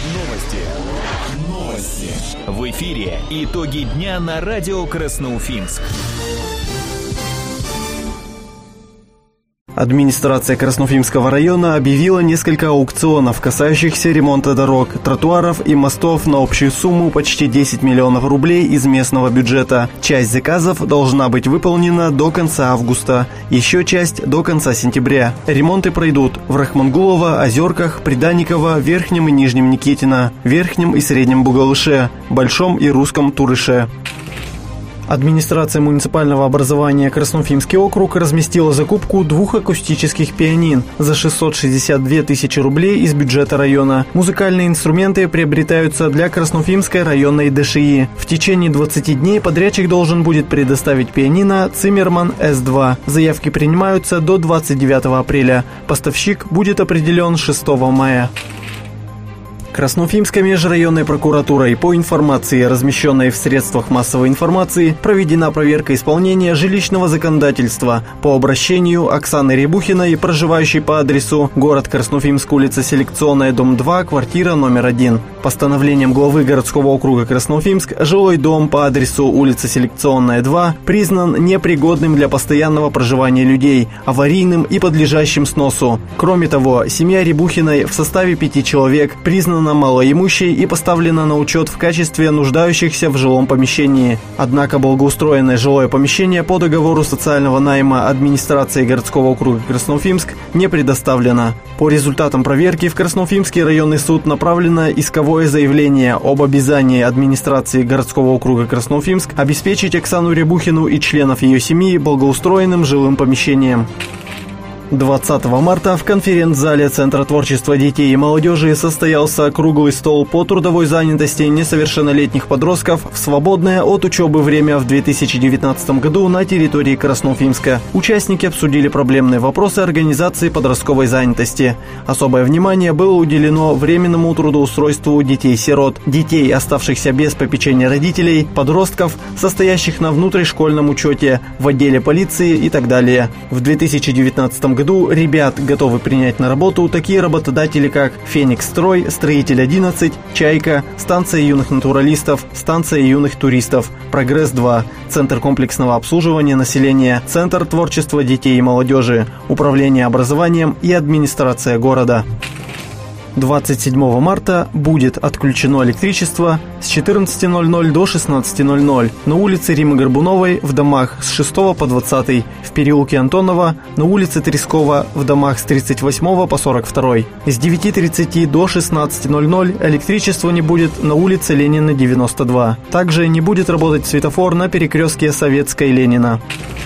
Новости. В эфире итоги дня на радио Красноуфимск. Администрация Красноуфимского района объявила несколько аукционов, касающихся ремонта дорог, тротуаров и мостов на общую сумму почти 10 миллионов рублей из местного бюджета. Часть заказов должна быть выполнена до конца августа, еще часть до конца сентября. Ремонты пройдут в Рахмангулово, Озерках, Приданиково, Верхнем и Нижнем Никитино, Верхнем и Среднем Бугалыше, Большом и Русском Турыше. Администрация муниципального образования Красноуфимский округ разместила закупку 2 акустических пианин за 662 тысячи рублей из бюджета района. Музыкальные инструменты приобретаются для Красноуфимской районной ДШИ. В течение 20 дней подрядчик должен будет предоставить пианино Циммерман С2. Заявки принимаются до 29 апреля. Поставщик будет определен 6 мая. Красноуфимской межрайонной прокуратурой по информации, размещенной в средствах массовой информации, проведена проверка исполнения жилищного законодательства по обращению Оксаны Рябухиной, проживающей по адресу город Красноуфимск, улица Селекционная, дом 2, квартира номер 1. Постановлением главы городского округа Красноуфимск жилой дом по адресу улица Селекционная, 2 признан непригодным для постоянного проживания людей, аварийным и подлежащим сносу. Кроме того, семья Рябухиной в составе 5 человек признана малоимущей и поставлена на учет в качестве нуждающихся в жилом помещении. Однако благоустроенное жилое помещение по договору социального найма администрации городского округа Красноуфимск не предоставлено. По результатам проверки в Красноуфимский районный суд направлено исковое заявление об обязании администрации городского округа Красноуфимск обеспечить Оксану Рябухину и членов ее семьи благоустроенным жилым помещением. 20 марта в конференц-зале Центра творчества детей и молодежи состоялся круглый стол по трудовой занятости несовершеннолетних подростков в свободное от учебы время в 2019 году на территории Красноуфимска. Участники обсудили проблемные вопросы организации подростковой занятости. Особое внимание было уделено временному трудоустройству детей-сирот, детей, оставшихся без попечения родителей, подростков, состоящих на внутришкольном учете, в отделе полиции и так далее. В 2019 году ребят готовы принять на работу такие работодатели, как «Феникс Строй», «Строитель 11», «Чайка», станция юных натуралистов, станция юных туристов, «Прогресс-2», Центр комплексного обслуживания населения, Центр творчества детей и молодежи, Управление образованием и администрация города. 27 марта будет отключено электричество с 14:00 до 16:00 на улице Римы Горбуновой в домах с 6 по 20, в переулке Антонова на улице Трескова в домах с 38 по 42. С 9:30 до 16:00 электричества не будет на улице Ленина 92. Также не будет работать светофор на перекрестке Советской и Ленина.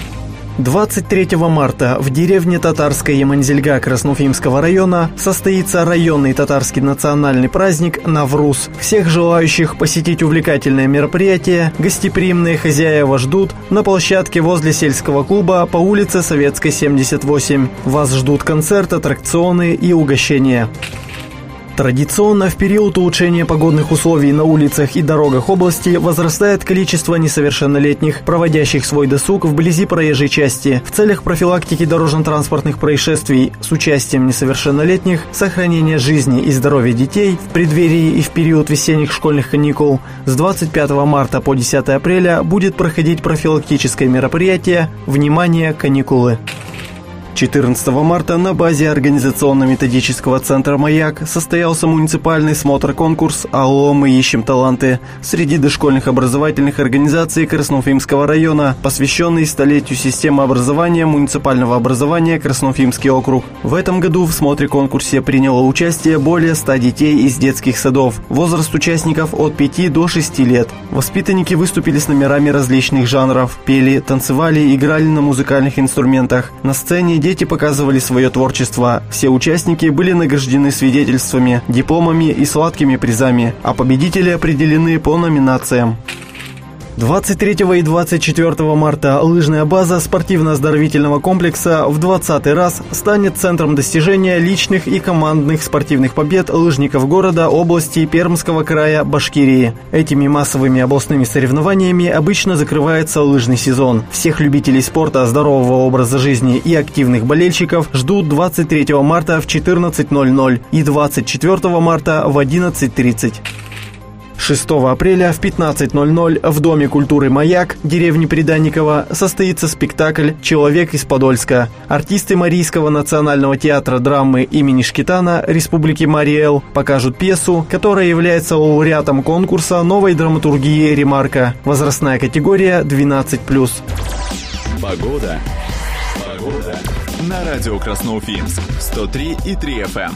23 марта в деревне Татарская Яманзельга Красноуфимского района состоится районный татарский национальный праздник Навруз. Всех желающих посетить увлекательное мероприятие гостеприимные хозяева ждут на площадке возле сельского клуба по улице Советской, 78. Вас ждут концерт, аттракционы и угощения. Традиционно в период улучшения погодных условий на улицах и дорогах области возрастает количество несовершеннолетних, проводящих свой досуг вблизи проезжей части. В целях профилактики дорожно-транспортных происшествий с участием несовершеннолетних, сохранения жизни и здоровья детей в преддверии и в период весенних школьных каникул с 25 марта по 10 апреля будет проходить профилактическое мероприятие «Внимание, каникулы». 14 марта на базе организационно-методического центра «Маяк» состоялся муниципальный смотр-конкурс «Алло, мы ищем таланты» среди дошкольных образовательных организаций Красноуфимского района, посвященный столетию системы образования муниципального образования Красноуфимский округ. В этом году в смотре-конкурсе приняло участие более 100 детей из детских садов. Возраст участников от 5 до 6 лет. Воспитанники выступили с номерами различных жанров, пели, танцевали, играли на музыкальных инструментах. На сцене дети показывали свое творчество. Все участники были награждены свидетельствами, дипломами и сладкими призами, а победители определены по номинациям. 23 и 24 марта лыжная база спортивно-оздоровительного комплекса в 20-й раз станет центром достижения личных и командных спортивных побед лыжников города, области, Пермского края, Башкирии. Этими массовыми областными соревнованиями обычно закрывается лыжный сезон. Всех любителей спорта, здорового образа жизни и активных болельщиков ждут 23 марта в 14:00 и 24 марта в 11:30. 6 апреля в 15:00 в Доме культуры «Маяк» деревни Приданниково состоится спектакль «Человек из Подольска». Артисты Марийского национального театра драмы имени Шкетана Республики Марий-Эл покажут пьесу, которая является лауреатом конкурса новой драматургии «Ремарка». Возрастная категория 12+. Погода. На радио Красноуфимск 103,3 FM.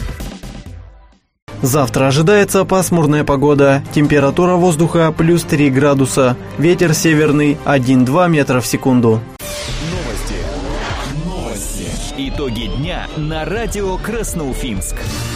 Завтра ожидается пасмурная погода. Температура воздуха +3 градуса. Ветер северный 1-2 метра в секунду. Новости. Итоги дня на радио Красноуфимск.